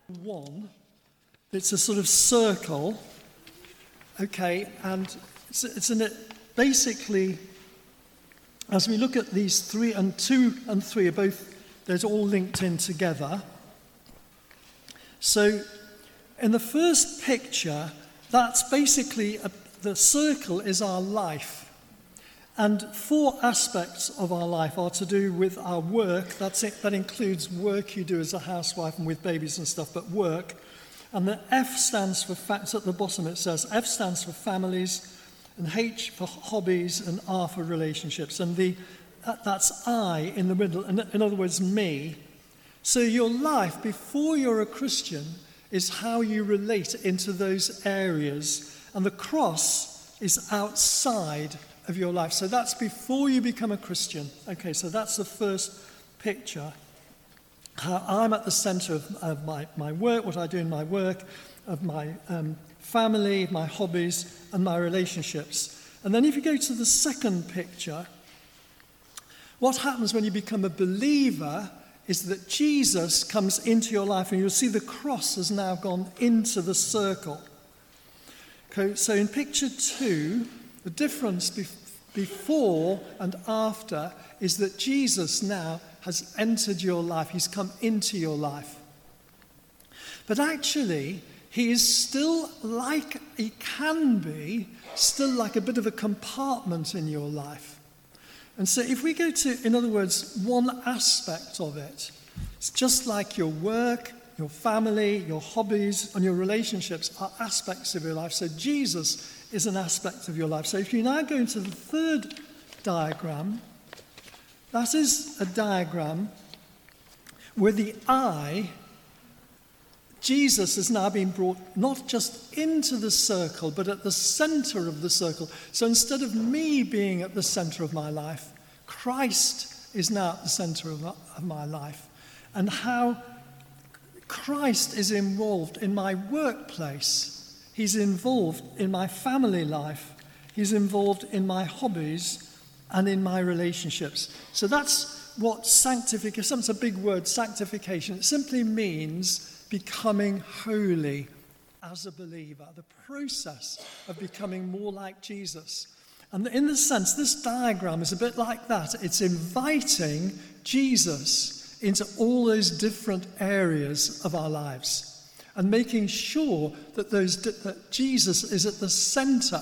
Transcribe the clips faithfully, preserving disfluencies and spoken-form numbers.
one. It's a sort of circle, okay, and it's, it's in it basically, as we look at these three, and two and three are both, they're all linked in together. So in the first picture, that's basically, a, the circle is our life. And four aspects of our life are to do with our work. That's it. That includes work you do as a housewife and with babies and stuff, but work. And the F stands for, fa- it's at the bottom it says, F stands for families, and H for hobbies, and R for relationships. And the that, that's I in the middle, in, in other words, me. So your life before you're a Christian is how you relate into those areas. And the cross is outside of your life. So that's before you become a Christian. Okay, so that's the first picture. How I'm at the center of, of my, my work, what I do in my work, of my um, family, my hobbies, and my relationships. And then if you go to the second picture, what happens when you become a believer is that Jesus comes into your life, and you'll see the cross has now gone into the circle. Okay, so in picture two, the difference be- before and after is that Jesus now has entered your life. He's come into your life. But actually, he is still like, he can be, still like a bit of a compartment in your life. And so if we go to, in other words, one aspect of it, it's just like your work, your family, your hobbies, and your relationships are aspects of your life. So Jesus is an aspect of your life. So if you now go into the third diagram, that is a diagram where the I, Jesus, has now been brought not just into the circle, but at the center of the circle. So instead of me being at the center of my life, Christ is now at the center of, of my life. And how Christ is involved in my workplace. He's involved in my family life. He's involved in my hobbies and in my relationships. So that's what sanctification, it's a big word, sanctification. It simply means becoming holy as a believer, the process of becoming more like Jesus. And in the sense, this diagram is a bit like that. It's inviting Jesus into all those different areas of our lives and making sure that those that Jesus is at the center,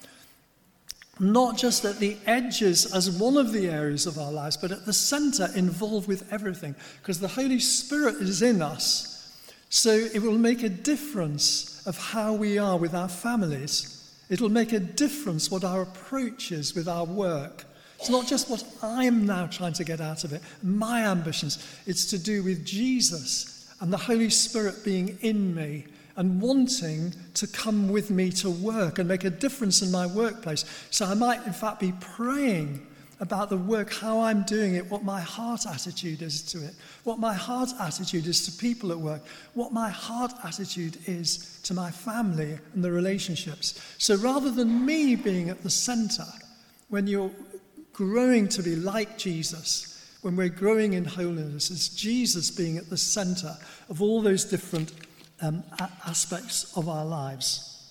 not just at the edges as one of the areas of our lives, but at the center, involved with everything, because the Holy Spirit is in us. So it will make a difference of how we are with our families. It will make a difference what our approach is with our work. It's not just what I'm now trying to get out of it, my ambitions. It's to do with Jesus and the Holy Spirit being in me and wanting to come with me to work and make a difference in my workplace. So I might, in fact, be praying about the work, how I'm doing it, what my heart attitude is to it, what my heart attitude is to people at work, what my heart attitude is to my family and the relationships. So rather than me being at the center, when you're growing to be like Jesus, when we're growing in holiness, it's Jesus being at the center of all those different um, a- aspects of our lives.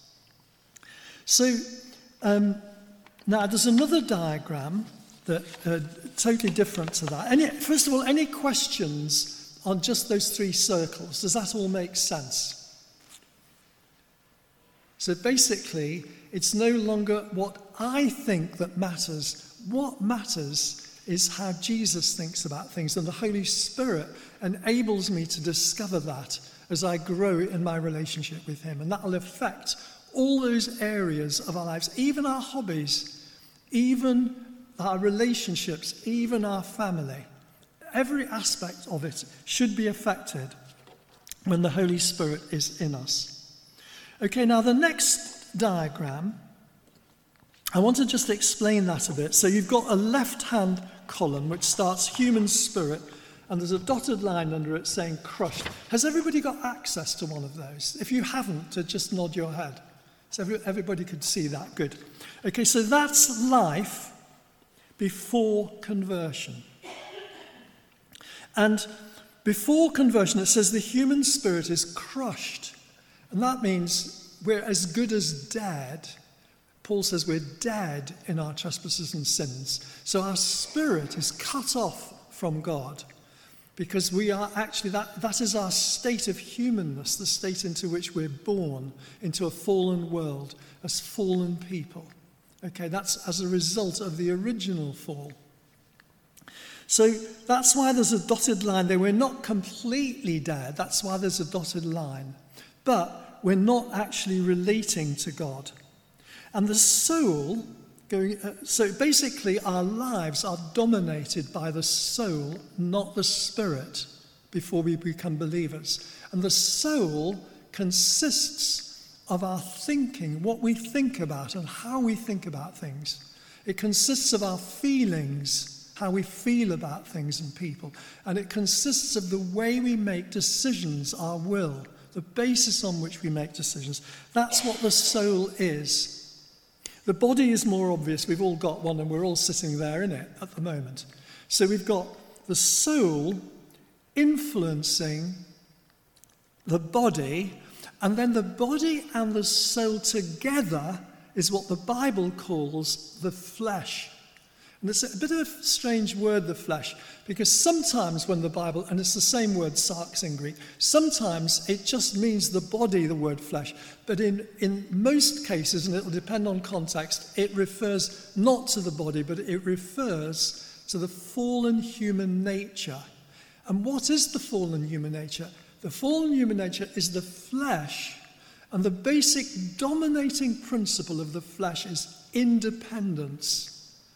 So um, now there's another diagram that uh, totally different to that. Any, first of all, any questions on just those three circles? Does that all make sense? So basically, it's no longer what I think that matters. What matters is how Jesus thinks about things, and the Holy Spirit enables me to discover that as I grow in my relationship with him. And that will affect all those areas of our lives, even our hobbies, even our relationships, even our family. Every aspect of it should be affected when the Holy Spirit is in us. Okay, now the next diagram, I want to just explain that a bit. So you've got a left-hand column which starts human spirit, and there's a dotted line under it saying crushed. Has everybody got access to one of those? If you haven't, to just nod your head. So every, everybody could see that. Good. Okay, so that's life before conversion. And Before conversion, it says the human spirit is crushed. And that means we're as good as dead. Paul says we're dead in our trespasses and sins. So our spirit is cut off from God because we are actually, that, that is our state of humanness, the state into which we're born, into a fallen world, as fallen people. Okay, that's as a result of the original fall. So that's why there's a dotted line there. We're not completely dead. That's why there's a dotted line. But we're not actually relating to God. And the soul, going, uh, so basically our lives are dominated by the soul, not the spirit, before we become believers. And the soul consists of our thinking, what we think about and how we think about things. It consists of our feelings, how we feel about things and people. And it consists of the way we make decisions, our will, the basis on which we make decisions. That's what the soul is. The body is more obvious. We've all got one and we're all sitting there in it at the moment. So we've got the soul influencing the body, and then the body and the soul together is what the Bible calls the flesh. And it's a bit of a strange word, the flesh, because sometimes when the Bible, and it's the same word, sarx in Greek, sometimes it just means the body, the word flesh. But in, in most cases, and it will depend on context, it refers not to the body, but it refers to the fallen human nature. And what is the fallen human nature? The fallen human nature is the flesh, and the basic dominating principle of the flesh is independence.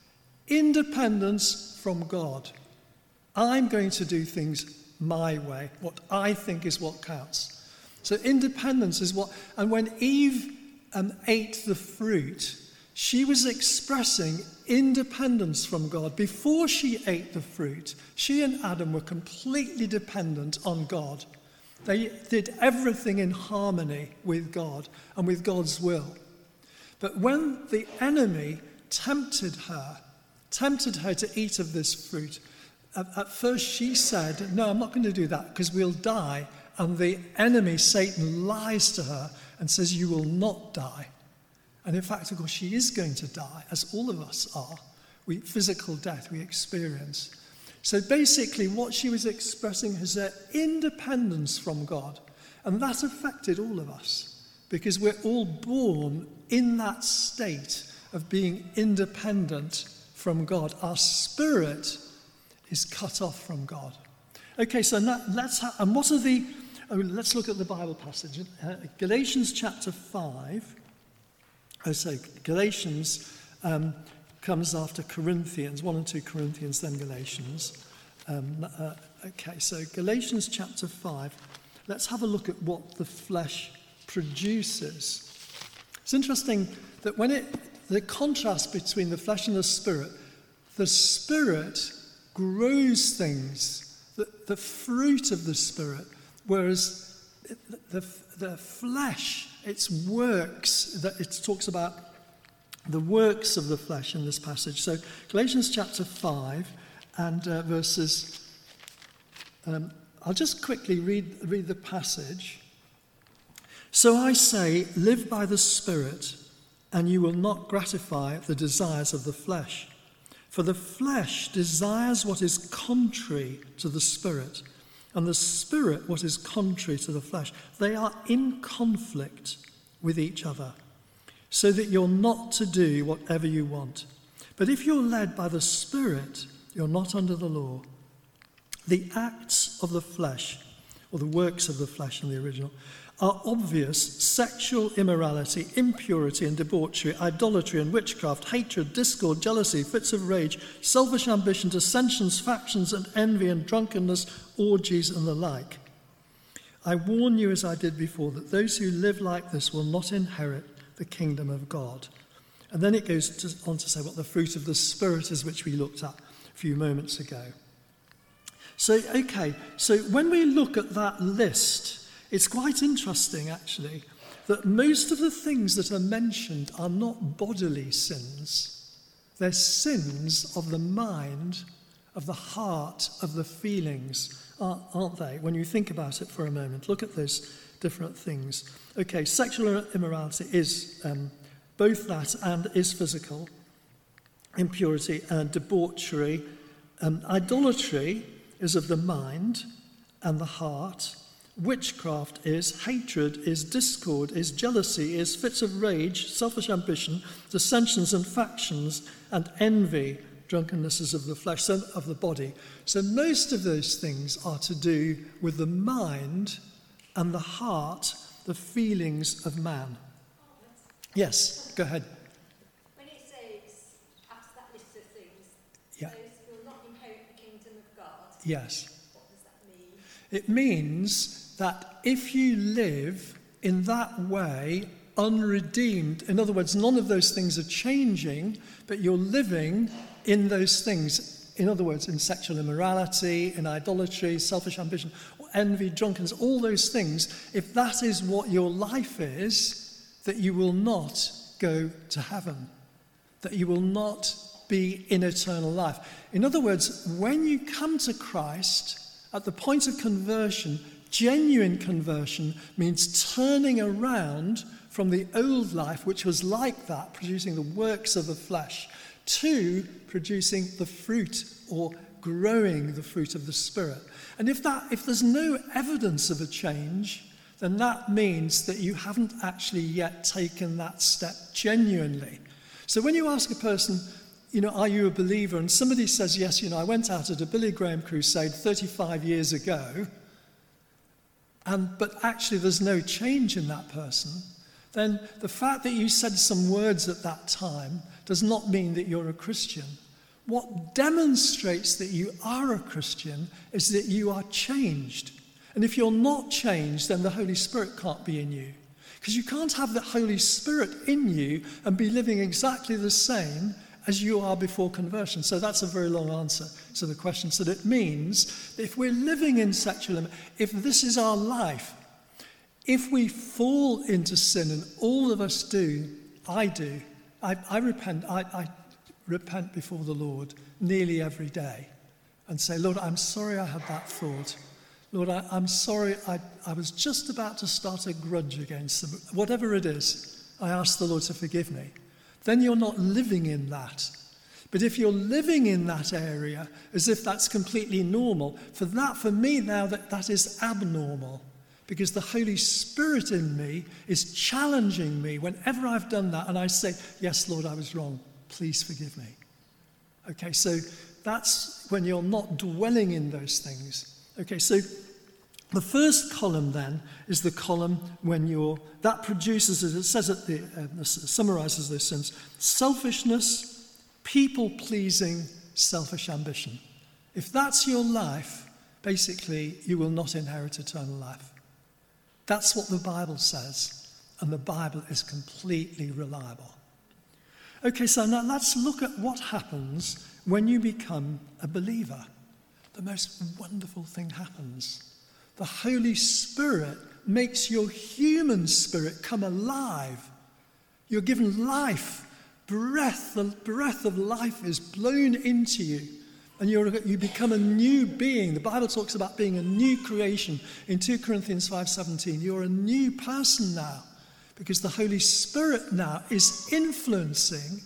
Independence from God. I'm going to do things my way, what I think is what counts. So independence is what, and when Eve um, ate the fruit, she was expressing independence from God. Before she ate the fruit, she and Adam were completely dependent on God. They did everything in harmony with God and with God's will. But when the enemy tempted her, tempted her to eat of this fruit, at, at first she said, no, I'm not going to do that because we'll die. And the enemy, Satan, lies to her and says, you will not die. And in fact, of course, she is going to die, as all of us are. We, physical death we experience. So basically what she was expressing is her independence from God. And that affected all of us because we're all born in that state of being independent from God. Our spirit is cut off from God. Okay, so that, let's ha- and what are the? Oh, let's look at the Bible passage. Uh, Galatians chapter five. Oh, so Galatians um, comes after Corinthians, one and two Corinthians, then Galatians. Um, uh, okay, so Galatians chapter five. Let's have a look at what the flesh produces. It's interesting that when it the contrast between the flesh and the spirit, the spirit grows things, the, the fruit of the spirit, whereas the, the flesh, its works, that it talks about the works of the flesh in this passage. So Galatians chapter five and uh, verses, um, I'll just quickly read, read the passage. So I say, live by the Spirit, and you will not gratify the desires of the flesh. For the flesh desires what is contrary to the Spirit, and the Spirit what is contrary to the flesh. They are in conflict with each other, so that you're not to do whatever you want. But if you're led by the Spirit, you're not under the law. The acts of the flesh, or the works of the flesh in the original, are obvious: sexual immorality, impurity and debauchery, idolatry and witchcraft, hatred, discord, jealousy, fits of rage, selfish ambition, dissensions, factions and envy and drunkenness, orgies and the like. I warn you, as I did before, that those who live like this will not inherit the kingdom of God. And then it goes to, on to say what the fruit of the Spirit is, which we looked at a few moments ago. So, okay, so when we look at that list, it's quite interesting, actually, that most of the things that are mentioned are not bodily sins. They're sins of the mind, of the heart, of the feelings, aren't they? When you think about it for a moment, look at those different things. Okay, sexual immorality is um, both that and is physical. Impurity and debauchery. Um, idolatry is of the mind and the heart. Witchcraft is hatred, is discord, is jealousy, is fits of rage, selfish ambition, dissensions and factions, and envy. Drunkenness is of the flesh, so of the body. So most of those things are to do with the mind and the heart, the feelings of man. Yes, go ahead. When it says, after that list of things, Yeah. those who will not inherit the kingdom of God, Yes. what does that mean? It means that if you live in that way, unredeemed, in other words, none of those things are changing, but you're living in those things, in other words, in sexual immorality, in idolatry, selfish ambition, envy, drunkenness, all those things, if that is what your life is, that you will not go to heaven, that you will not be in eternal life. In other words, when you come to Christ, at the point of conversion, genuine conversion means turning around from the old life, which was like that, producing the works of the flesh, to producing the fruit or growing the fruit of the Spirit. And if that, if there's no evidence of a change, then that means that you haven't actually yet taken that step genuinely. So when you ask a person, you know, are you a believer? And somebody says, yes, you know, I went out at a Billy Graham crusade thirty-five years ago, and but actually there's no change in that person, then the fact that you said some words at that time does not mean that you're a Christian. What demonstrates that you are a Christian is that you are changed. And if you're not changed, then the Holy Spirit can't be in you. Because you can't have the Holy Spirit in you and be living exactly the same as you are before conversion. So that's a very long answer to the question. So that means that if we're living in sexual, if this is our life, if we fall into sin, and all of us do, I do, I, I repent, I, I repent before the Lord nearly every day and say, Lord, I'm sorry I had that thought. Lord, I, I'm sorry I, I was just about to start a grudge against them. Whatever it is, I ask the Lord to forgive me. Then you're not living in that. But if you're living in that area as if that's completely normal, for that, for me now, that, that is abnormal. Because the Holy Spirit in me is challenging me whenever I've done that, and I say, yes, Lord, I was wrong. Please forgive me. Okay, so that's when you're not dwelling in those things. Okay, so the first column then is the column when you're, that produces, as it says at the, uh, summarizes those sins, selfishness, people-pleasing, selfish ambition. If that's your life, basically you will not inherit eternal life. That's what the Bible says, and the Bible is completely reliable. Okay, so now let's look at what happens when you become a believer. The most wonderful thing happens. The Holy Spirit makes your human spirit come alive. You're given life, breath. The breath of life is blown into you, and you're, you become a new being. The Bible talks about being a new creation in two Corinthians five seventeen. You're a new person now, because the Holy Spirit now is influencing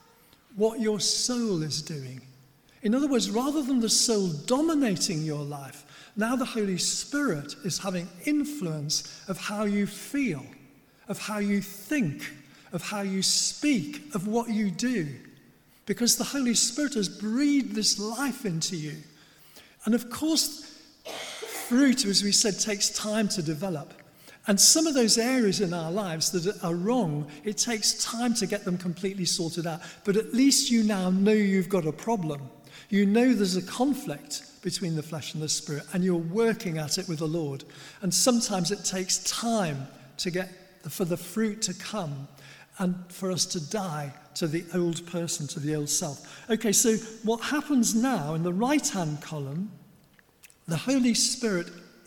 what your soul is doing. In other words, rather than the soul dominating your life, now the Holy Spirit is having influence of how you feel, of how you think, of how you speak, of what you do. Because the Holy Spirit has breathed this life into you. And of course, fruit, as we said, takes time to develop. And some of those areas in our lives that are wrong, it takes time to get them completely sorted out. But at least you now know you've got a problem. You know there's a conflict between the flesh and the spirit, and you're working at it with the Lord. And sometimes it takes time to get the, for the fruit to come and for us to die to the old person, to the old self. Okay, so what happens now in the right-hand column, the Holy Spirit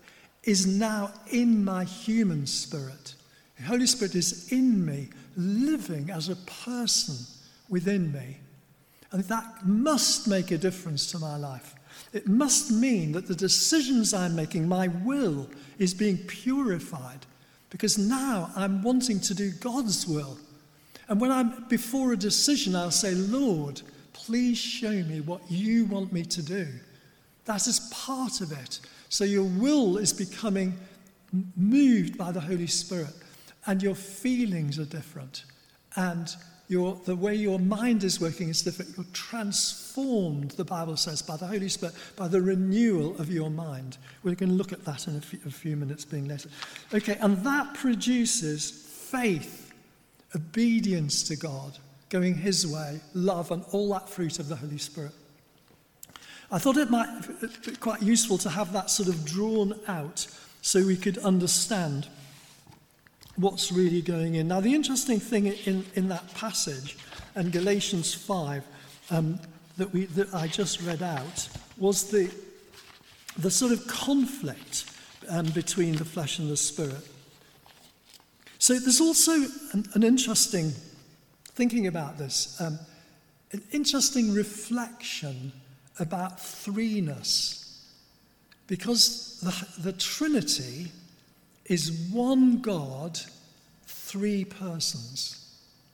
is now in my human spirit. The Holy Spirit is in me, living as a person within me. And that must make a difference to my life. It must mean that the decisions I'm making, my will, is being purified, because now I'm wanting to do God's will. And when I'm before a decision, I'll say, Lord, please show me what you want me to do. That is part of it. So your will is becoming moved by the Holy Spirit, and your feelings are different, and your, the way your mind is working is different. You're transformed, the Bible says, by the Holy Spirit, by the renewal of your mind. We're going to look at that in a few, a few minutes being later. Okay, and that produces faith, obedience to God, going his way, love, and all that fruit of the Holy Spirit. I thought it might be quite useful to have that sort of drawn out so we could understand what's really going in. Now, the interesting thing in, in that passage, in Galatians five, um, that, we, that I just read out, was the, the sort of conflict um, between the flesh and the spirit. So there's also an, an interesting, thinking about this, um, an interesting reflection about threeness, because the, the Trinity is one God, three persons.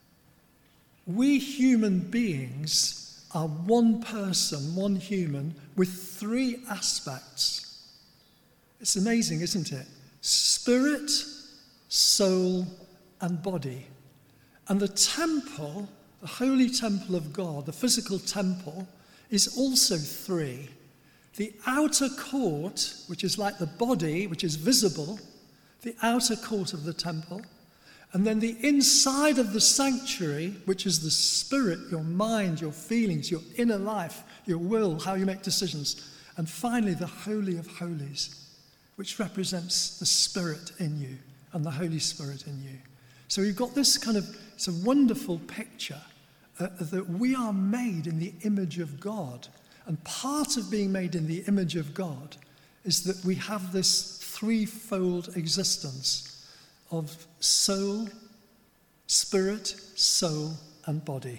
We human beings are one person, one human, with three aspects. It's amazing, isn't it? Spirit, soul, and body. And the temple, the holy temple of God, the physical temple, is also three. The outer court, which is like the body, which is visible, the outer court of the temple, and then the inside of the sanctuary, which is the spirit, your mind, your feelings, your inner life, your will, how you make decisions, and finally the Holy of Holies, which represents the Spirit in you and the Holy Spirit in you. So you've got this kind of, it's a wonderful picture uh, that we are made in the image of God. And part of being made in the image of God is that we have this threefold existence of soul, spirit, soul, and body.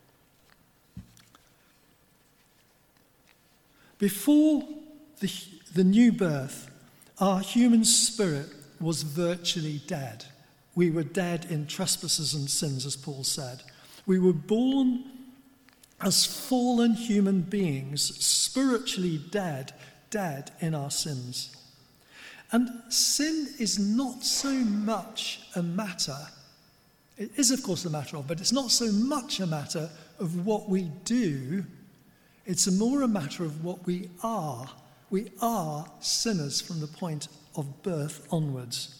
Before the, the new birth, our human spirit was virtually dead. We were dead in trespasses and sins, as Paul said. We were born as fallen human beings, spiritually dead, dead in our sins. And sin is not so much a matter, it is of course a matter of, but it's not so much a matter of what we do, it's a more a matter of what we are. We are sinners from the point of birth onwards.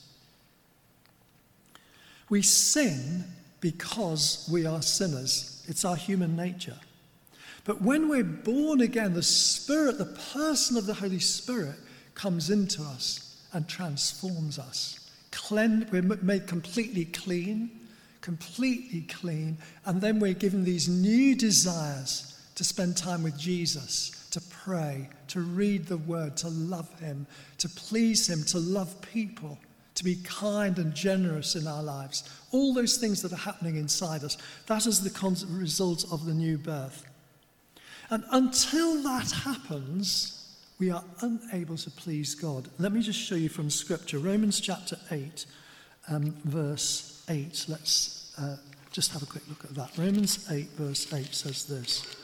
We sin because we are sinners. It's our human nature. But when we're born again, the Spirit, the person of the Holy Spirit, comes into us and transforms us. Clean, we're made completely clean, completely clean, and then we're given these new desires to spend time with Jesus, to pray, to read the Word, to love him, to please him, to love people, to be kind and generous in our lives. All those things that are happening inside us, that is the con- result of the new birth. And until that happens, we are unable to please God. Let me just show you from Scripture. Romans chapter eight, um, verse eight. Let's uh, just have a quick look at that. Romans eight, verse eight says this.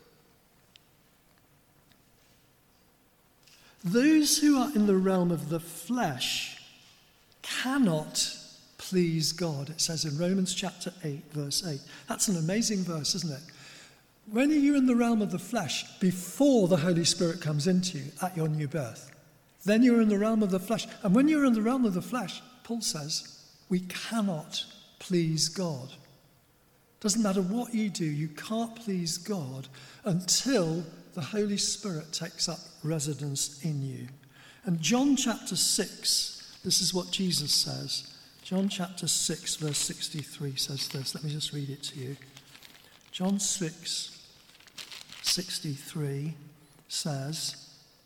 Those who are in the realm of the flesh cannot please God. It says in Romans chapter eight, verse eight. That's an amazing verse, isn't it? When are you in the realm of the flesh? Before the Holy Spirit comes into you at your new birth. Then you're in the realm of the flesh. And when you're in the realm of the flesh, Paul says, we cannot please God. Doesn't matter what you do, you can't please God until the Holy Spirit takes up residence in you. And John chapter six, this is what Jesus says. John chapter six, verse sixty-three says this. Let me just read it to you. John six, sixty-three says,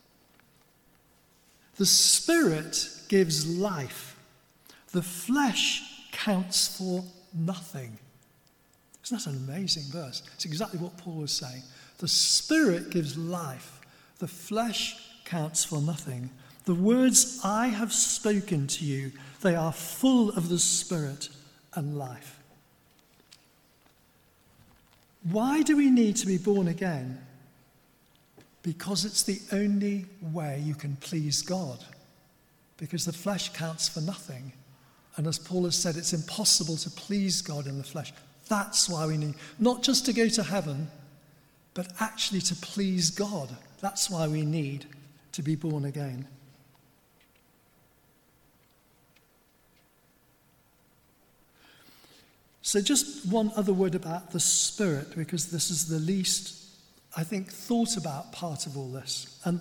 the Spirit gives life. The flesh counts for nothing. Isn't that an amazing verse? It's exactly what Paul was saying. The Spirit gives life. The flesh counts for nothing. The words I have spoken to you, they are full of the Spirit and life. Why do we need to be born again? Because it's the only way you can please God. Because the flesh counts for nothing. And as Paul has said, it's impossible to please God in the flesh. That's why we need, not just to go to heaven, but actually to please God. That's why we need to be born again. So just one other word about the Spirit, because this is the least, I think, thought about part of all this. And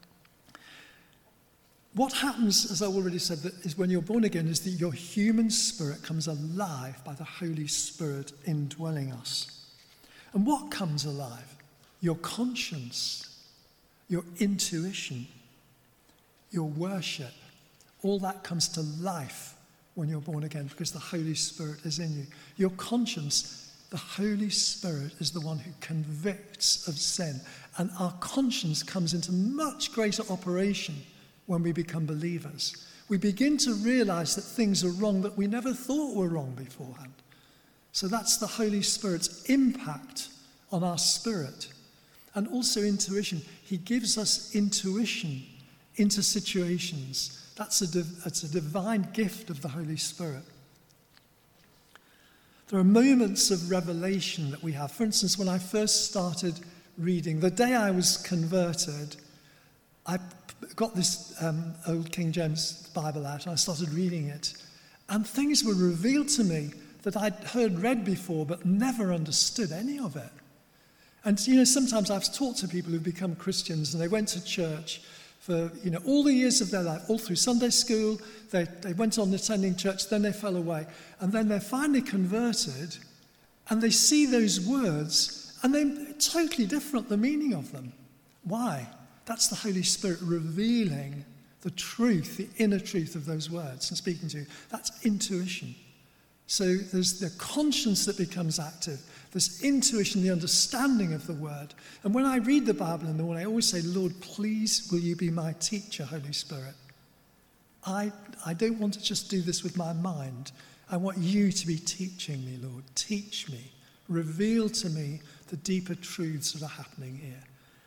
what happens, as I already said, that is when you're born again, is that your human spirit comes alive by the Holy Spirit indwelling us. And what comes alive? Your conscience, your intuition, your worship. All that comes to life when you're born again because the Holy Spirit is in you. Your conscience, the Holy Spirit is the one who convicts of sin. And our conscience comes into much greater operation when we become believers. We begin to realize that things are wrong that we never thought were wrong beforehand. So that's the Holy Spirit's impact on our spirit. And also intuition. He gives us intuition into situations. That's a, div- that's a divine gift of the Holy Spirit. There are moments of revelation that we have. For instance, when I first started reading, the day I was converted, I got this um, old King James Bible out and I started reading it. And things were revealed to me that I'd heard read before but never understood any of it. And, you know, sometimes I've talked to people who've become Christians and they went to church for, you know, all the years of their life, all through Sunday school, they, they went on attending church, then they fell away. And then they're finally converted and they see those words and they're totally different, the meaning of them. Why? That's the Holy Spirit revealing the truth, the inner truth of those words and speaking to you. That's intuition. So there's the conscience that becomes active. There's intuition, the understanding of the word. And when I read the Bible in the morning, I always say, Lord, please will you be my teacher, Holy Spirit. I, I don't want to just do this with my mind. I want you to be teaching me, Lord. Teach me. Reveal to me the deeper truths that are happening here.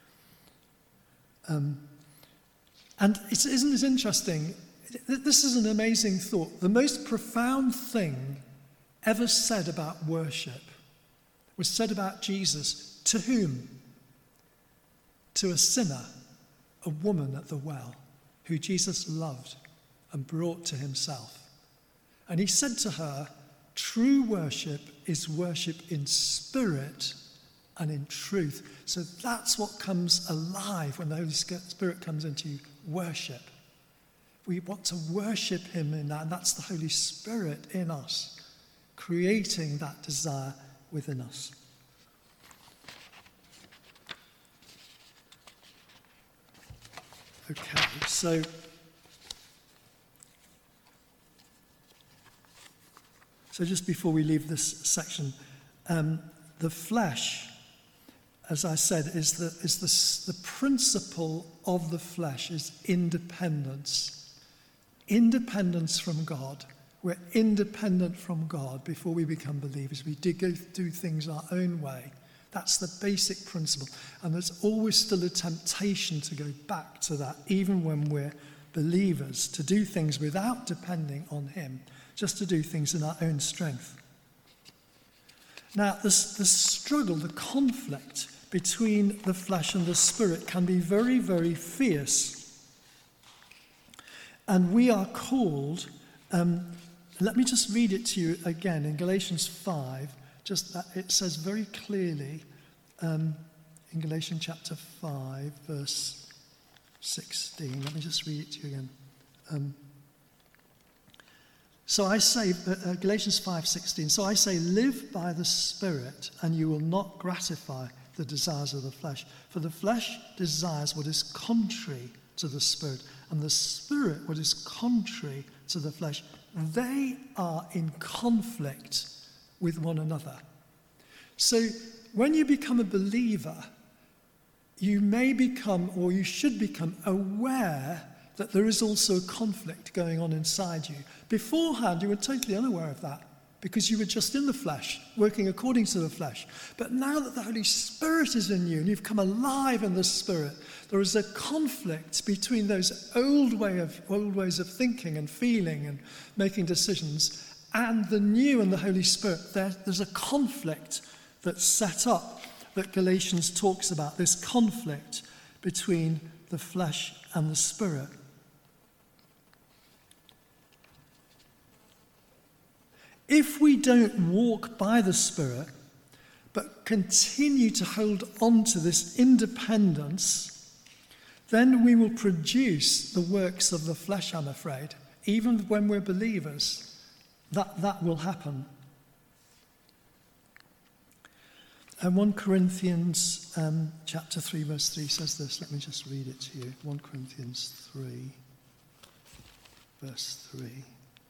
Um, and it's, isn't it interesting? This is an amazing thought. The most profound thing ever said about worship was said about Jesus. To whom? To a sinner, a woman at the well, who Jesus loved and brought to himself. And he said to her, true worship is worship in spirit and in truth. So that's what comes alive when the Holy Spirit comes into you, worship. We want to worship him in that, and that's the Holy Spirit in us, creating that desire within us. Okay, so so just before we leave this section, um, the flesh, as I said, is the is the, the principle of the flesh is independence. Independence from God. We're independent from God before we become believers. We do go do things our own way. That's the basic principle. And there's always still a temptation to go back to that, even when we're believers, to do things without depending on him, just to do things in our own strength. Now, this, the struggle, the conflict between the flesh and the spirit can be very, very fierce. And we are called, um, let me just read it to you again in Galatians five. Just that it says very clearly um, in Galatians chapter five, verse sixteen. Let me just read it to you again. Um, so I say, uh, Galatians five sixteen. So I say, live by the Spirit, and you will not gratify the desires of the flesh. For the flesh desires what is contrary to the Spirit, and the Spirit what is contrary to the flesh. They are in conflict with one another. So when you become a believer, you may become, or you should become, aware that there is also a conflict going on inside you. Beforehand, you were totally unaware of that because you were just in the flesh, working according to the flesh. But now that the Holy Spirit is in you and you've come alive in the Spirit, there is a conflict between those old way of old ways of thinking and feeling and making decisions and the new and the Holy Spirit. There, there's a conflict that's set up that Galatians talks about, this conflict between the flesh and the Spirit. If we don't walk by the Spirit, but continue to hold on to this independence, then we will produce the works of the flesh, I'm afraid. Even when we're believers, that, that will happen. And First Corinthians um, chapter three, verse three says this. Let me just read it to you. First Corinthians three, verse three.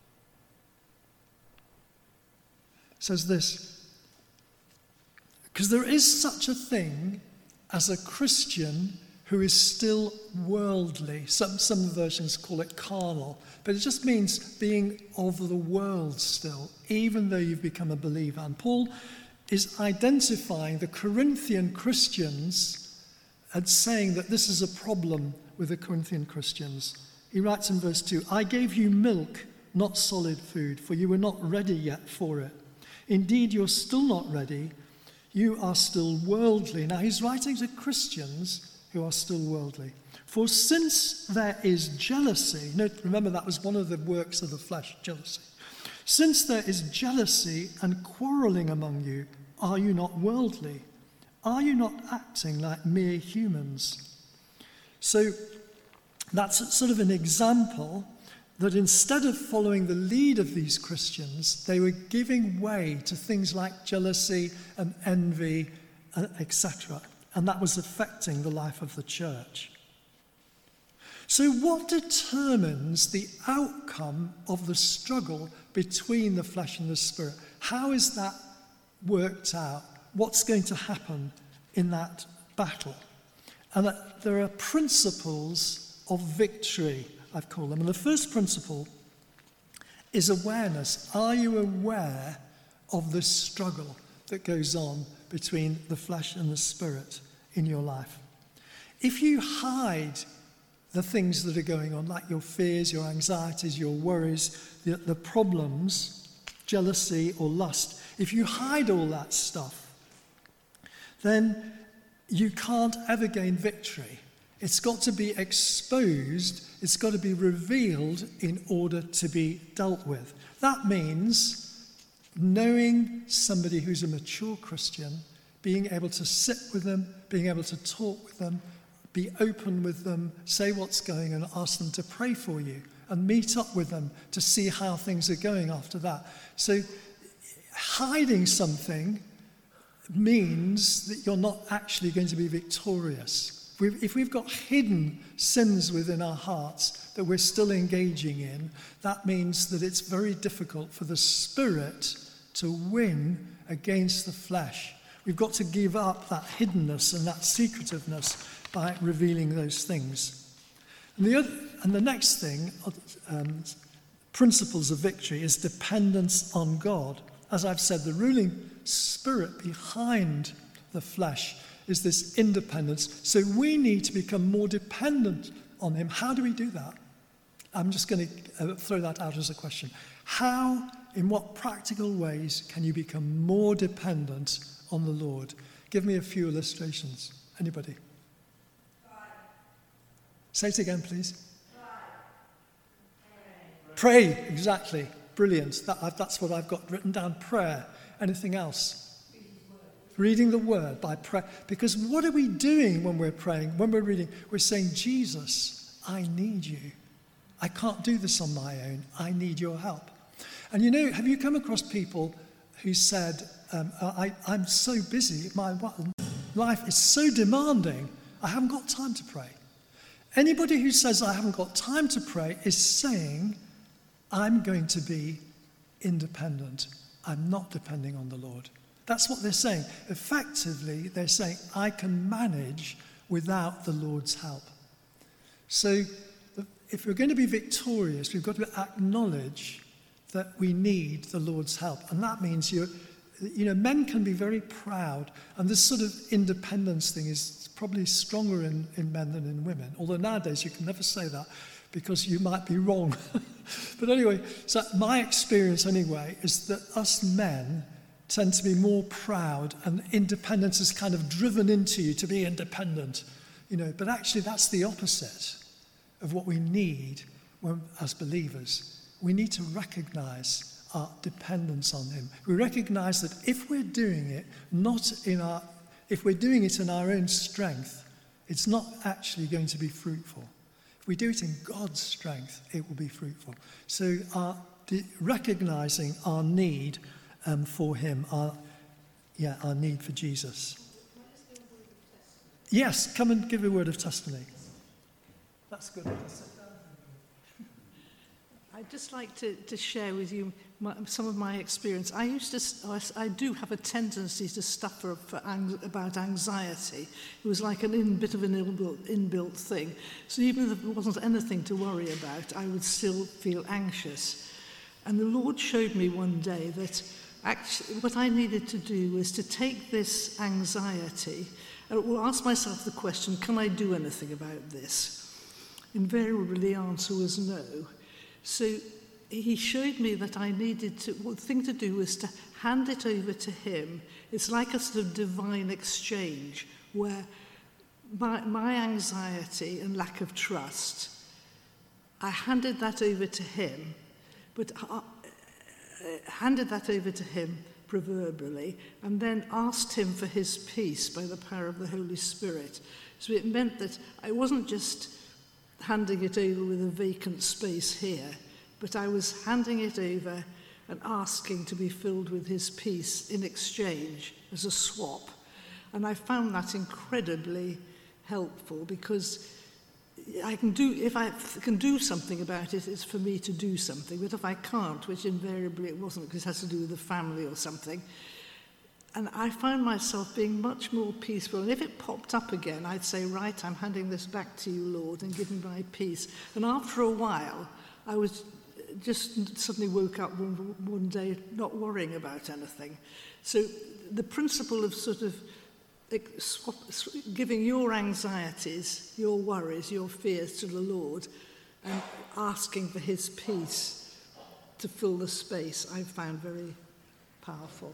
Says this, because there is such a thing as a Christian who is still worldly. Some, some versions call it carnal, but it just means being of the world still, even though you've become a believer. And Paul is identifying the Corinthian Christians and saying that this is a problem with the Corinthian Christians. He writes in verse two, I gave you milk, not solid food, for you were not ready yet for it. Indeed, you're still not ready. You are still worldly. Now, he's writing to Christians who are still worldly. For since there is jealousy, note, remember that was one of the works of the flesh, jealousy. Since there is jealousy and quarreling among you, are you not worldly? Are you not acting like mere humans? So that's sort of an example that instead of following the lead of these Christians, they were giving way to things like jealousy and envy, et cetera. And that was affecting the life of the church. So what determines the outcome of the struggle between the flesh and the Spirit? How is that worked out? What's going to happen in that battle? And that there are principles of victory, I've called them. And the first principle is awareness. Are you aware of the struggle that goes on between the flesh and the Spirit in your life? If you hide the things that are going on, like your fears, your anxieties, your worries, the, the problems, jealousy or lust, if you hide all that stuff, then you can't ever gain victory. It's got to be exposed, it's got to be revealed in order to be dealt with. That means knowing somebody who's a mature Christian, being able to sit with them, being able to talk with them, be open with them, say what's going on, ask them to pray for you, and meet up with them to see how things are going after that. So hiding something means that you're not actually going to be victorious. If we've got hidden sins within our hearts that we're still engaging in, that means that it's very difficult for the Spirit to win against the flesh. We've got to give up that hiddenness and that secretiveness by revealing those things. And the, other, and the next thing, um, principles of victory, is dependence on God. As I've said, the ruling spirit behind the flesh is this independence. So we need to become more dependent on him. How do we do that? I'm just going to uh, throw that out as a question. How, in what practical ways can you become more dependent on the Lord? Give me a few illustrations. Anybody? Say it again, please. Pray. Pray, exactly. Brilliant. That, that's what I've got written down. Prayer. Anything else? Reading the word by prayer. Because what are we doing when we're praying? When we're reading, we're saying, Jesus, I need you. I can't do this on my own. I need your help. And you know, have you come across people who said, um, I, I'm so busy, my life is so demanding, I haven't got time to pray. Anybody who says I haven't got time to pray is saying, I'm going to be independent. I'm not depending on the Lord. That's what they're saying. Effectively, they're saying, I can manage without the Lord's help. So if we're going to be victorious, we've got to acknowledge that we need the Lord's help. And that means you're, you know, men can be very proud. And this sort of independence thing is probably stronger in, in men than in women. Although nowadays you can never say that because you might be wrong. But anyway, so my experience anyway is that us men tend to be more proud, and independence is kind of driven into you to be independent. You know, but actually that's the opposite of what we need when, as believers. We need to recognize our dependence on him. We recognize that if we're doing it not in our, if we're doing it in our own strength, it's not actually going to be fruitful. If we do it in God's strength, it will be fruitful. So our de- recognizing our need um, for him, our yeah, our need for Jesus. Yes, come and give a word of testimony. That's good. I'd just like to, to share with you my, some of my experience. I used to, I do have a tendency to suffer for ang- about anxiety. It was like an in, bit of an inbuilt, inbuilt thing. So even if there wasn't anything to worry about, I would still feel anxious. And the Lord showed me one day that actually what I needed to do was to take this anxiety and well, ask myself the question, can I do anything about this? Invariably, the answer was no. So he showed me that I needed to, well, the thing to do was to hand it over to him. It's like a sort of divine exchange where my, my anxiety and lack of trust, I handed that over to him, but I, uh, handed that over to him proverbially, and then asked him for his peace by the power of the Holy Spirit. So it meant that I wasn't just handing it over with a vacant space here, but I was handing it over and asking to be filled with his peace in exchange as a swap. And I found that incredibly helpful because I can do, if I can do something about it, it's for me to do something. But if I can't, which invariably it wasn't because it has to do with the family or something, and I found myself being much more peaceful. And if it popped up again, I'd say, right, I'm handing this back to you, Lord, and give me my peace. And after a while, I was just suddenly woke up one, one day not worrying about anything. So the principle of sort of swap, giving your anxieties, your worries, your fears to the Lord and asking for his peace to fill the space, I found very powerful.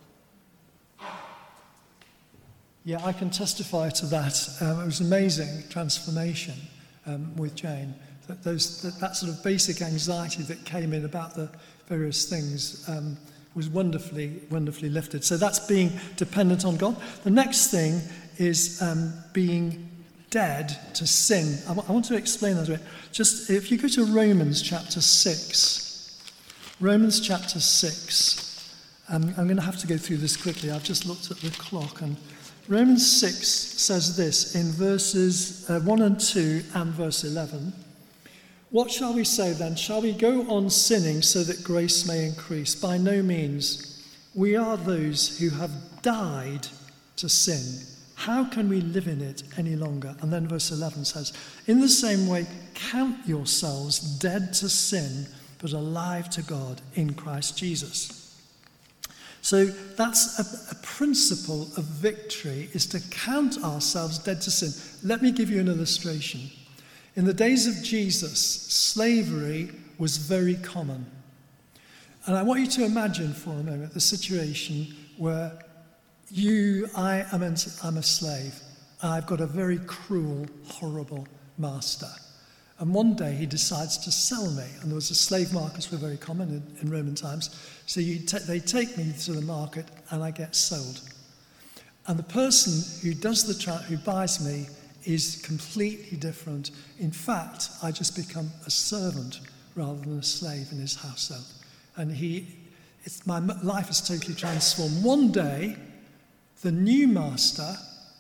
Yeah, I can testify to that. Um, it was an amazing transformation um, with Jane. That, those, that, that sort of basic anxiety that came in about the various things um, was wonderfully, wonderfully lifted. So that's being dependent on God. The next thing is um, being dead to sin. I, w- I want to explain that a bit. Just if you go to Romans chapter six, Romans chapter six. Um, I'm going to have to go through this quickly. I've just looked at the clock. And Romans six says this in verses uh, one and two and verse eleven. What shall we say then? Shall we go on sinning so that grace may increase? By no means. We are those who have died to sin. How can we live in it any longer? And then verse eleven says, in the same way, count yourselves dead to sin, but alive to God in Christ Jesus. So that's a, a principle of victory, is to count ourselves dead to sin. Let me give you an illustration. In the days of Jesus, slavery was very common. And I want you to imagine for a moment the situation where you, I am I'm a slave. I've got a very cruel, horrible master. And one day he decides to sell me. And there was a slave markets were very common in, in Roman times. So you ta- they take me to the market and I get sold. And the person who does the tra- who buys me is completely different. In fact, I just become a servant rather than a slave in his household. And he, it's, my life is totally transformed. One day, the new master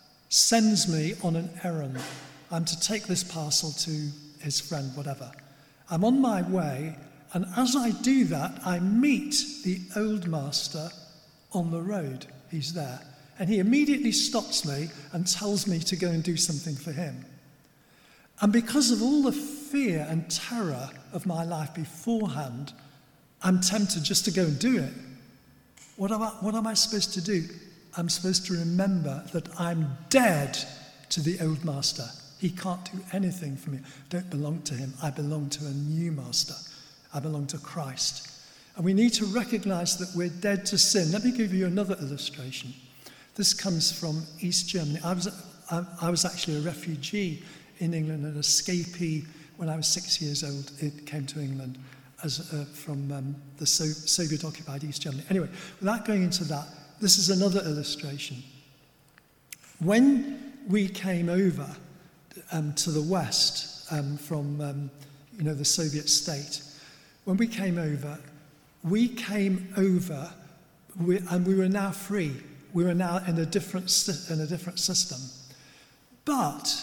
sends me on an errand. I'm to take this parcel to his friend, whatever. I'm on my way, and as I do that, I meet the old master on the road. He's there. and he immediately stops me and tells me to go and do something for him. And because of all the fear and terror of my life beforehand, I'm tempted just to go and do it. What am I, what am I supposed to do? I'm supposed to remember that I'm dead to the old master. He can't do anything for me. I don't belong to him. I belong to a new master. I belong to Christ. And we need to recognize that we're dead to sin. Let me give you another illustration. This comes from East Germany. I was, I, I was actually a refugee in England, an escapee when I was six years old. It came to England as uh, from um, the so- Soviet-occupied East Germany. Anyway, without going into that, this is another illustration. When we came over um, to the West um, from um, you know, the Soviet state, when we came over, we came over we, and we were now free. We were now in a different in a different system. But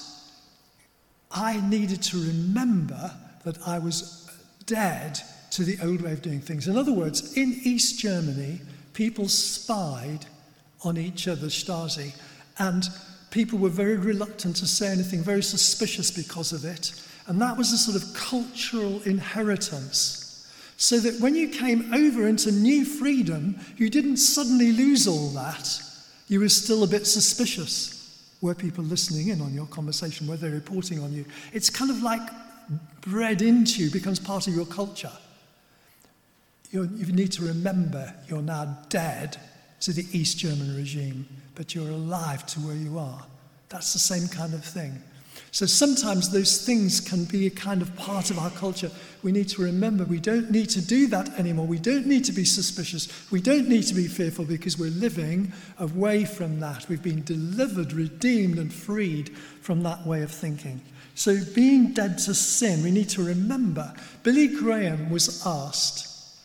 I needed to remember that I was dead to the old way of doing things. In other words, in East Germany, people spied on each other, Stasi, and people were very reluctant to say anything, very suspicious because of it. And that was a sort of cultural inheritance. So that when you came over into new freedom, you didn't suddenly lose all that. You were still a bit suspicious. Were people listening in on your conversation? Were they reporting on you? It's kind of like bred into you, becomes part of your culture. You're, you need to remember you're now dead to the East German regime, but you're alive to where you are. That's the same kind of thing. So sometimes those things can be a kind of part of our culture. We need to remember we don't need to do that anymore. We don't need to be suspicious. We don't need to be fearful because we're living away from that. We've been delivered, redeemed, and freed from that way of thinking. So being dead to sin, we need to remember. Billy Graham was asked,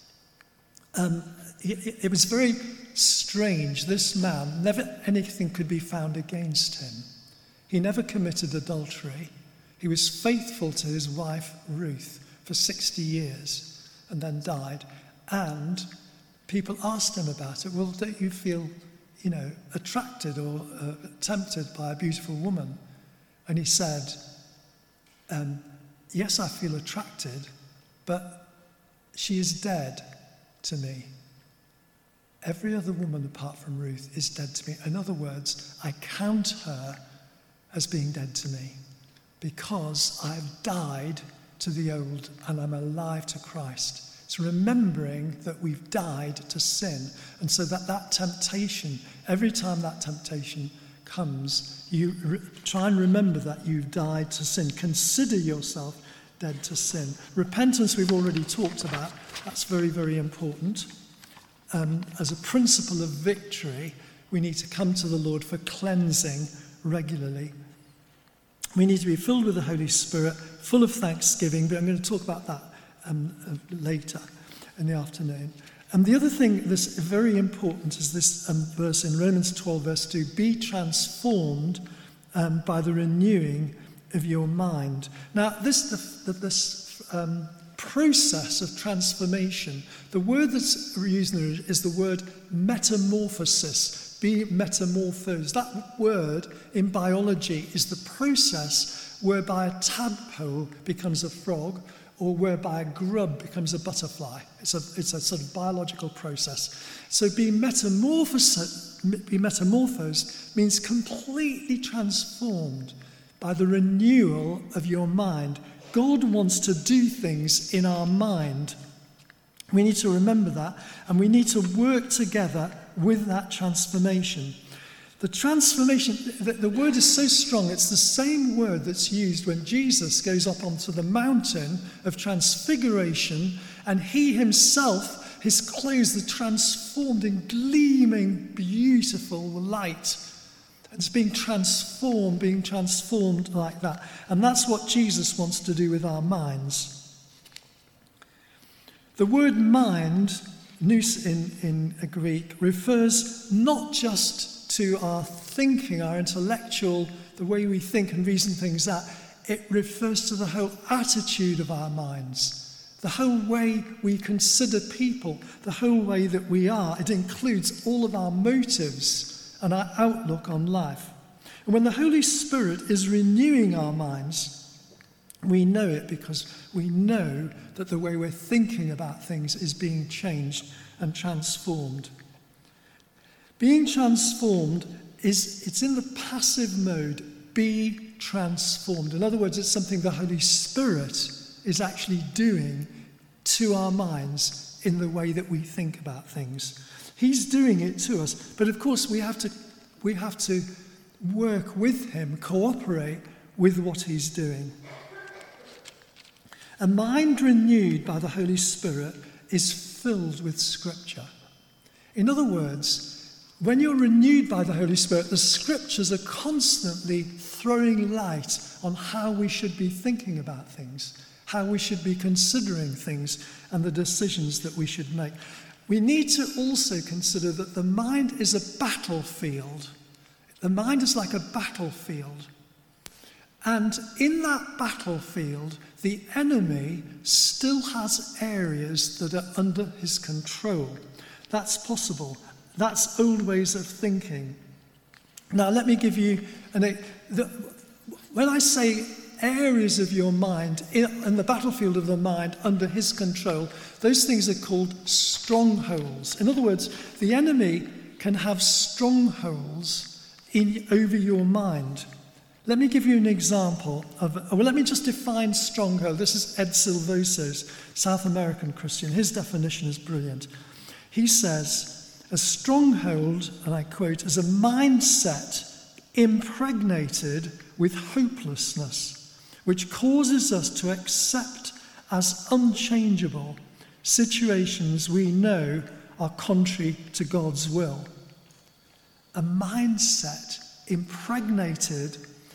um, it, it was very strange. This man, never anything could be found against him. He never committed adultery. He was faithful to his wife, Ruth, for sixty years and then died. And people asked him about it. Well, don't you feel, you know, attracted or uh, tempted by a beautiful woman? And he said, um, yes, I feel attracted, but she is dead to me. Every other woman apart from Ruth is dead to me. In other words, I count her as being dead to me because I've died to the old and I'm alive to Christ. It's remembering that we've died to sin, and so that that temptation, every time that temptation comes, you re- try and remember that you've died to sin. Consider yourself dead to sin. Repentance we've already talked about. That's very, very important. Um, as a principle of victory, we need to come to the Lord for cleansing regularly. We need to be filled with the Holy Spirit, full of thanksgiving, but I'm going to talk about that um, uh, later in the afternoon. And the other thing that's very important is this um, verse in Romans twelve, verse two, be transformed um, by the renewing of your mind. Now, this, the, the, this um, process of transformation, the word that's used there is the word metamorphosis. Be metamorphosed. That word in biology is the process whereby a tadpole becomes a frog or whereby a grub becomes a butterfly. It's a, it's a sort of biological process. So be metamorphosed, be metamorphosed means completely transformed by the renewal of your mind. God wants to do things in our mind. We need to remember that, and we need to work together with that transformation. The transformation, the, the word is so strong, it's the same word that's used when Jesus goes up onto the mountain of transfiguration, and he himself, his clothes are transformed in gleaming, beautiful light. It's being transformed, being transformed like that. And that's what Jesus wants to do with our minds. The word mind, nous in, in Greek, refers not just to our thinking, our intellectual, the way we think and reason things out. It refers to the whole attitude of our minds, the whole way we consider people, the whole way that we are. It includes all of our motives and our outlook on life. And when the Holy Spirit is renewing our minds, we know it because we know that the way we're thinking about things is being changed and transformed. Being transformed is, it's in the passive mode, be transformed. In other words, it's something the Holy Spirit is actually doing to our minds in the way that we think about things. He's doing it to us, but of course we have to we have to work with him, cooperate with what he's doing. A mind renewed by the Holy Spirit is filled with Scripture. In other words, when you're renewed by the Holy Spirit, the Scriptures are constantly throwing light on how we should be thinking about things, how we should be considering things, and the decisions that we should make. We need to also consider that the mind is a battlefield. The mind is like a battlefield. And in that battlefield, the enemy still has areas that are under his control. That's possible. That's old ways of thinking. Now, let me give you an... The, when I say areas of your mind, in, in the battlefield of the mind, under his control, those things are called strongholds. In other words, the enemy can have strongholds in, over your mind. Let me give you an example of, well, let me just define stronghold. This is Ed Silvoso's South American Christian. His definition is brilliant. He says, a stronghold, and I quote, is a mindset impregnated with hopelessness, which causes us to accept as unchangeable situations we know are contrary to God's will. A mindset impregnated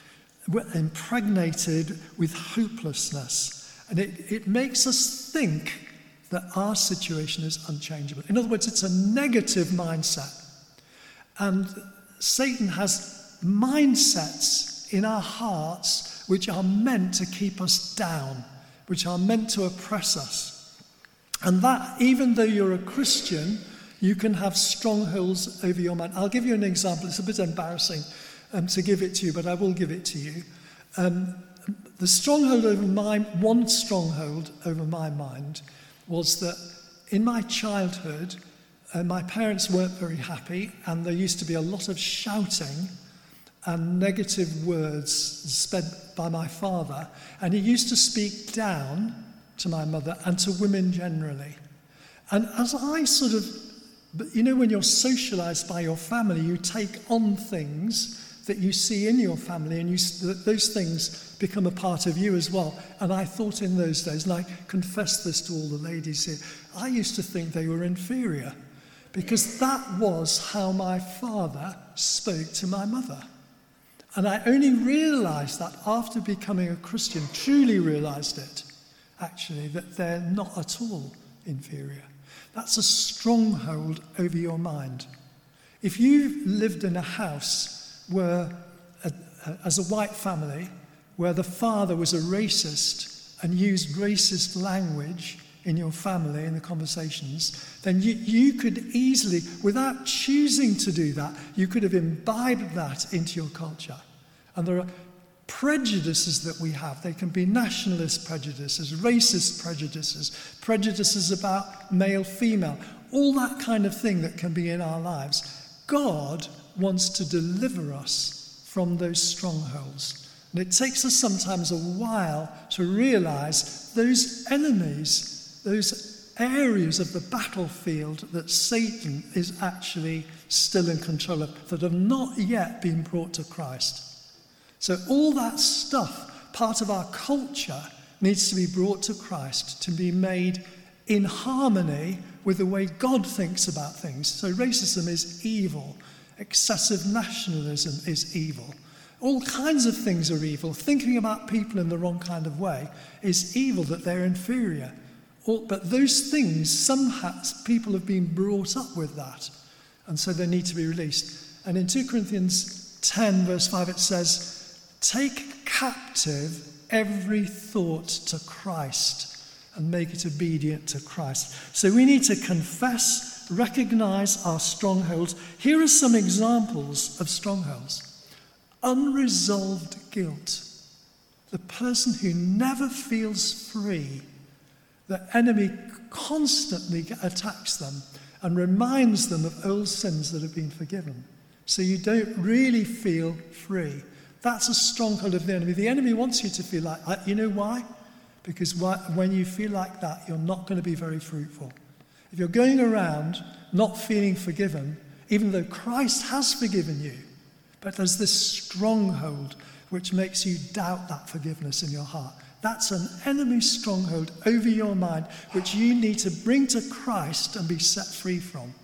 impregnated with hopelessness. And it, it makes us think that our situation is unchangeable. In other words, it's a negative mindset. And Satan has mindsets in our hearts which are meant to keep us down, which are meant to oppress us. And that, even though you're a Christian, you can have strongholds over your mind. I'll give you an example. It's a bit embarrassing Um, to give it to you, but I will give it to you. Um, the stronghold over my, one stronghold over my mind was that in my childhood, uh, my parents weren't very happy, and there used to be a lot of shouting and negative words said by my father, and he used to speak down to my mother and to women generally. And as I sort of, you know, when you're socialized by your family, you take on things that you see in your family, and you, those things become a part of you as well. And I thought in those days, and I confess this to all the ladies here, I used to think they were inferior, because that was how my father spoke to my mother. And I only realized that after becoming a Christian, truly realized it, actually, that they're not at all inferior. That's a stronghold over your mind. If you lived in a house where, a, a, as a white family, where the father was a racist and used racist language in your family, in the conversations, then you, you could easily, without choosing to do that, you could have imbibed that into your culture. And there are prejudices that we have. They can be nationalist prejudices, racist prejudices, prejudices about male, female, all that kind of thing that can be in our lives. God wants to deliver us from those strongholds. And it takes us sometimes a while to realize those enemies, those areas of the battlefield that Satan is actually still in control of, that have not yet been brought to Christ. So all that stuff, part of our culture, needs to be brought to Christ, to be made in harmony with the way God thinks about things. So racism is evil. Excessive nationalism is evil. All kinds of things are evil. Thinking about people in the wrong kind of way is evil, that they're inferior. All, but those things, somehow people have been brought up with that, and so they need to be released. And in Second Corinthians ten, verse five, it says, take captive every thought to Christ and make it obedient to Christ. So we need to confess recognize our strongholds. Here are some examples of strongholds. Unresolved guilt. The person who never feels free. The enemy constantly attacks them and reminds them of old sins that have been forgiven. So you don't really feel free. That's a stronghold of the enemy. The enemy wants you to feel like, you know why? Because when you feel like that, you're not going to be very fruitful. If you're going around not feeling forgiven, even though Christ has forgiven you, but there's this stronghold which makes you doubt that forgiveness in your heart. That's an enemy stronghold over your mind, which you need to bring to Christ and be set free from.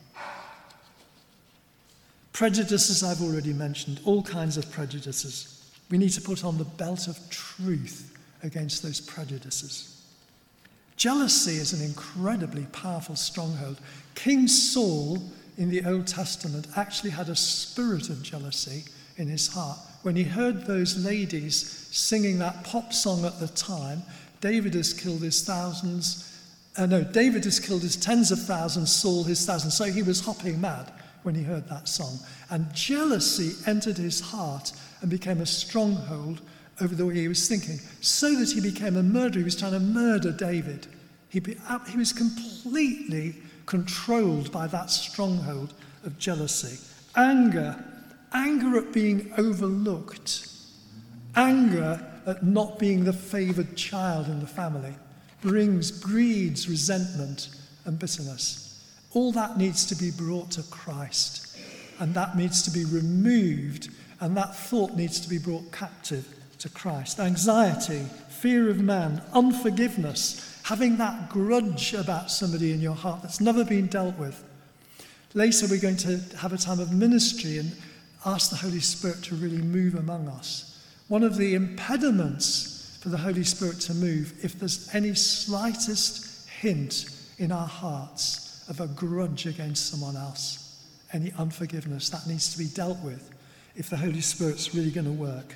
Prejudices I've already mentioned, all kinds of prejudices. We need to put on the belt of truth against those prejudices. Jealousy is an incredibly powerful stronghold. King Saul in the Old Testament actually had a spirit of jealousy in his heart. When he heard those ladies singing that pop song at the time, David has killed his thousands, uh, no, David has killed his tens of thousands, Saul his thousands. So he was hopping mad when he heard that song. And jealousy entered his heart and became a stronghold over the way he was thinking, so that he became a murderer. He was trying to murder David. He, be, he was completely controlled by that stronghold of jealousy. Anger. Anger at being overlooked. Anger at not being the favoured child in the family brings, breeds resentment and bitterness. All that needs to be brought to Christ, and that needs to be removed, and that thought needs to be brought captive to Christ. Anxiety, fear of man, unforgiveness, having that grudge about somebody in your heart that's never been dealt with. Later we're going to have a time of ministry and ask the Holy Spirit to really move among us. One of the impediments for the Holy Spirit to move, if there's any slightest hint in our hearts of a grudge against someone else, any unforgiveness, that needs to be dealt with if the Holy Spirit's really going to work.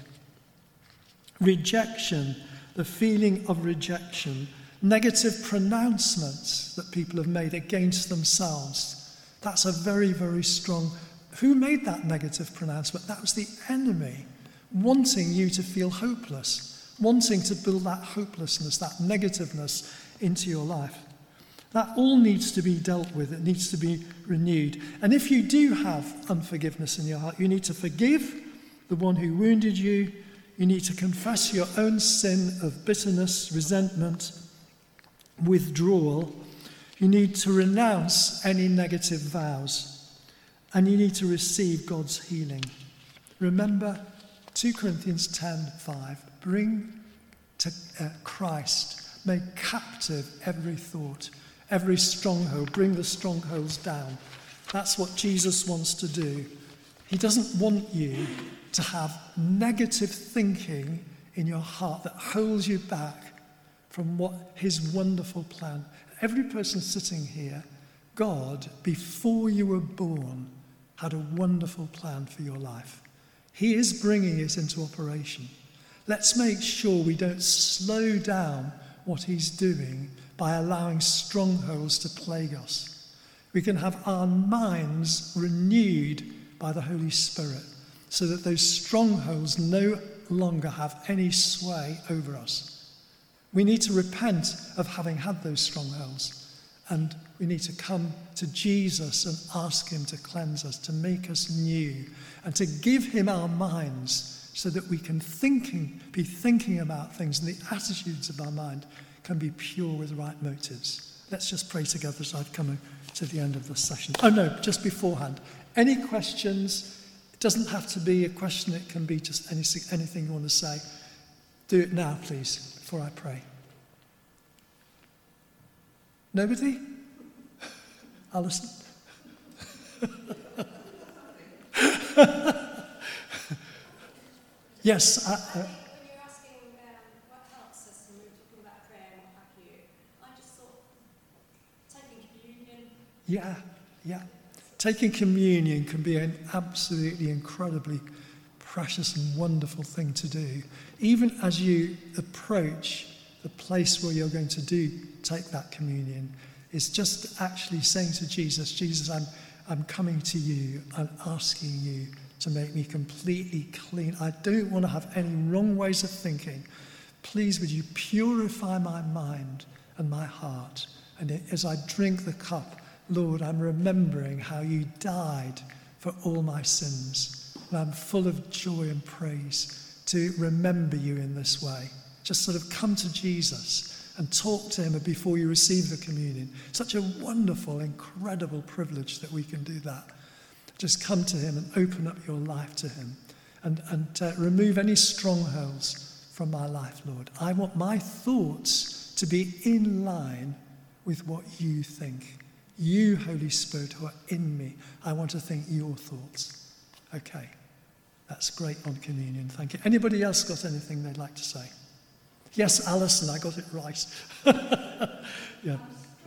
Rejection, the feeling of rejection, negative pronouncements that people have made against themselves. That's a very, very strong. Who made that negative pronouncement? That was the enemy, wanting you to feel hopeless, wanting to build that hopelessness, that negativeness into your life. That all needs to be dealt with. It needs to be renewed. And if you do have unforgiveness in your heart, you need to forgive the one who wounded you. You need to confess your own sin of bitterness, resentment, withdrawal. You need to renounce any negative vows. And you need to receive God's healing. Remember two Corinthians ten five. Bring to uh, Christ, make captive every thought, every stronghold. Bring the strongholds down. That's what Jesus wants to do. He doesn't want you to have negative thinking in your heart that holds you back from what his wonderful plan. Every person sitting here, God, before you were born, had a wonderful plan for your life. He is bringing it into operation. Let's make sure we don't slow down what he's doing by allowing strongholds to plague us. We can have our minds renewed by the Holy Spirit so that those strongholds no longer have any sway over us. We need to repent of having had those strongholds, and we need to come to Jesus and ask him to cleanse us, to make us new, and to give him our minds so that we can thinking, be thinking about things, and the attitudes of our mind can be pure with right motives. Let's just pray together as I've come to the end of the session. Oh no, just beforehand. Any questions? It doesn't have to be a question, it can be just anything, anything you want to say. Do it now, please, before I pray. Nobody? Alison? Yes. I, uh, when you're asking um, what helps us and we were talking about prayer and what have you, I just thought taking communion. Yeah, yeah. Taking communion can be an absolutely incredibly precious and wonderful thing to do. Even as you approach the place where you're going to do take that communion, is just actually saying to Jesus, Jesus, I'm, I'm coming to you and asking you to make me completely clean. I don't want to have any wrong ways of thinking. Please, would you purify my mind and my heart? And as I drink the cup, Lord, I'm remembering how you died for all my sins. And I'm full of joy and praise to remember you in this way. Just sort of come to Jesus and talk to him before you receive the communion. Such a wonderful, incredible privilege that we can do that. Just come to him and open up your life to him and, and uh, remove any strongholds from my life, Lord. I want my thoughts to be in line with what you think. You, Holy Spirit, who are in me, I want to think your thoughts. Okay, that's great on communion. Thank you. Anybody else got anything they'd like to say? Yes, Alison, I got it right. Yeah.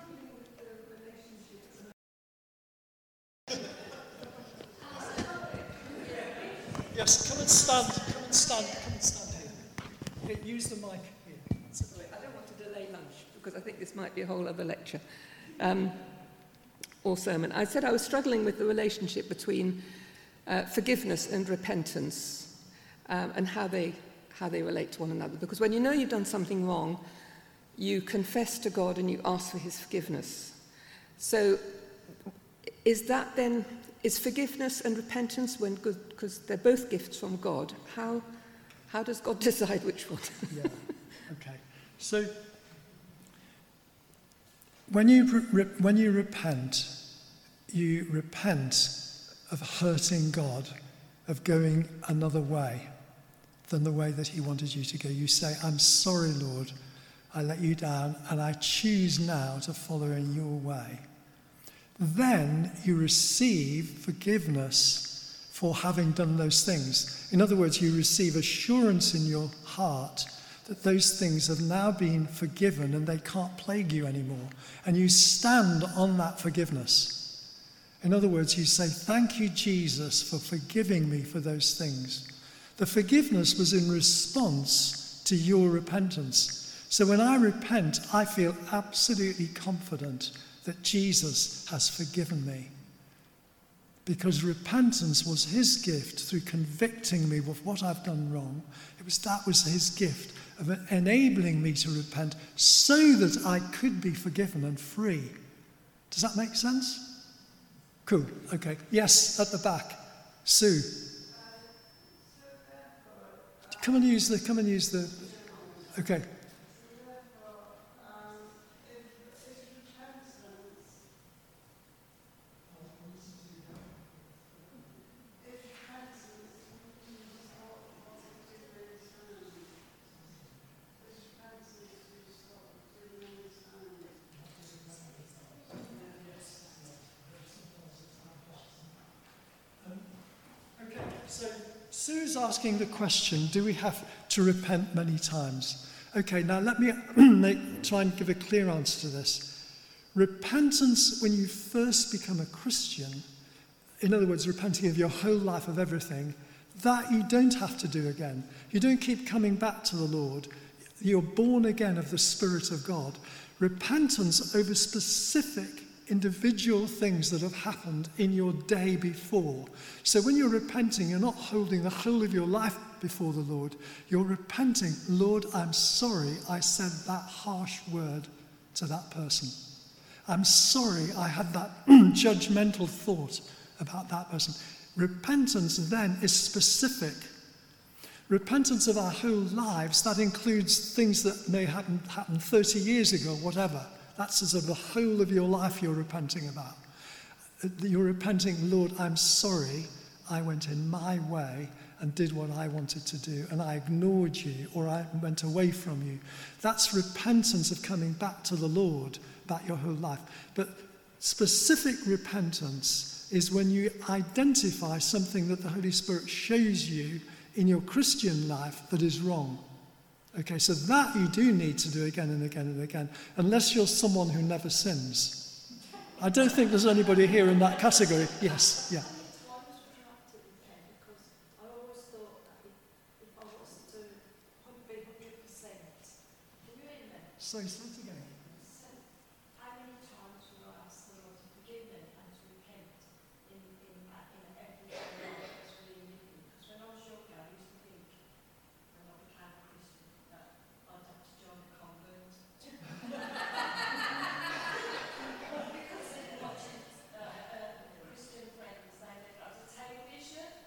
Yes, come and stand. Come and stand. Come and stand here. Here, use the mic here. I don't want to delay lunch because I think this might be a whole other lecture um, or sermon. I said I was struggling with the relationship between uh, forgiveness and repentance um, and how they how they relate to one another. Because when you know you've done something wrong, you confess to God and you ask for his forgiveness. So is that then, is forgiveness and repentance, when because they're both gifts from God, how how does God decide which one? Yeah, okay. So when you re- when you repent, you repent of hurting God, of going another way than the way that he wanted you to go. You say, I'm sorry, Lord, I let you down, and I choose now to follow in your way. Then you receive forgiveness for having done those things. In other words, you receive assurance in your heart that those things have now been forgiven and they can't plague you anymore. And you stand on that forgiveness. In other words, you say, thank you, Jesus, for forgiving me for those things. The forgiveness was in response to your repentance. So when I repent, I feel absolutely confident that Jesus has forgiven me. Because repentance was his gift through convicting me of what I've done wrong. It was that was his gift of enabling me to repent so that I could be forgiven and free. Does that make sense? Cool. Okay. Yes, at the back. Sue. Come and use the, come and use the, okay. So Sue's asking the question, do we have to repent many times? Okay, now let me make, try and give a clear answer to this. Repentance, when you first become a Christian, in other words, repenting of your whole life, of everything, that you don't have to do again. You don't keep coming back to the Lord. You're born again of the Spirit of God. Repentance over specific individual things that have happened in your day before. So when you're repenting, you're not holding the whole of your life before the Lord. You're repenting, Lord, I'm sorry I said that harsh word to that person. I'm sorry I had that judgmental thought about that person. Repentance then is specific. Repentance of our whole lives, that includes things that may happen happen thirty years ago, whatever. That's as of the whole of your life you're repenting about. You're repenting, Lord, I'm sorry I went in my way and did what I wanted to do, and I ignored you, or I went away from you. That's repentance of coming back to the Lord about your whole life. But specific repentance is when you identify something that the Holy Spirit shows you in your Christian life that is wrong. Okay, so that you do need to do again and again and again, unless you're someone who never sins. I don't think there's anybody here in that category. Yes, yeah. Because So say it again. how many times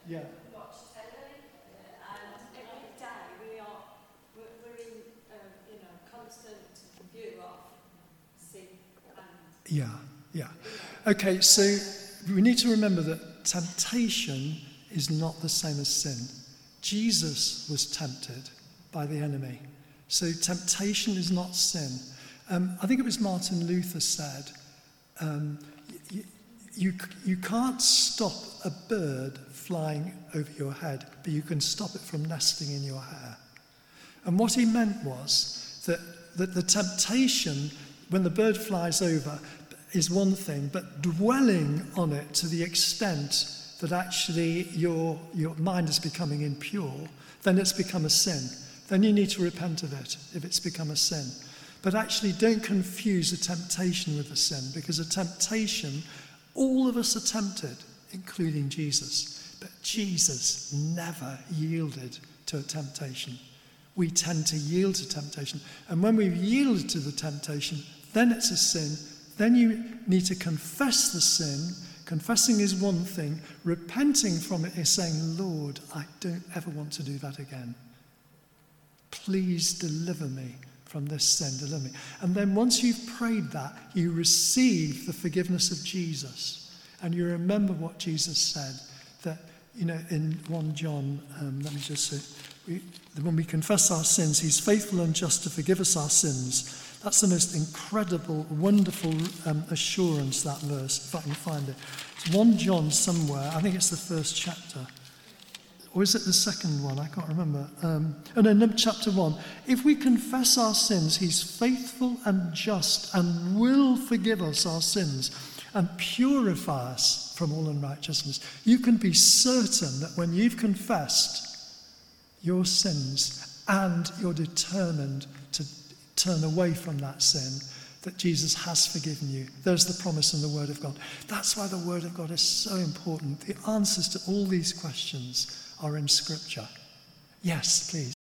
Yeah. watch telly, and every day we are we're, we're in um, you know constant view of sin and Yeah, yeah. Okay, so we need to remember that temptation is not the same as sin. Jesus was tempted by the enemy. So temptation is not sin. Um, I think it was Martin Luther said, um, you, you, you can't stop a bird flying over your head, but you can stop it from nesting in your hair. And what he meant was that, that the temptation, when the bird flies over, is one thing, but dwelling on it to the extent that actually your, your mind is becoming impure, then it's become a sin. Then you need to repent of it if it's become a sin. But actually don't confuse a temptation with a sin, because a temptation, all of us are tempted, including Jesus. But Jesus never yielded to a temptation. We tend to yield to temptation. And when we've yielded to the temptation, then it's a sin. Then you need to confess the sin. Confessing is one thing. Repenting from it is saying, Lord, I don't ever want to do that again. Please deliver me from this sin, deliver me. And then once you've prayed that, you receive the forgiveness of Jesus. And you remember what Jesus said, that, you know, in First John, um, let me just say, we, when we confess our sins, he's faithful and just to forgive us our sins. That's the most incredible, wonderful um, assurance, that verse, if I can find it. It's First John somewhere, I think it's the first chapter. Or is it the second one? I can't remember. Um, oh no, no, chapter one. If we confess our sins, he's faithful and just and will forgive us our sins and purify us from all unrighteousness. You can be certain that when you've confessed your sins and you're determined to turn away from that sin, that Jesus has forgiven you. There's the promise in the Word of God. That's why the Word of God is so important. The answers to all these questions are in Scripture. Yes, please.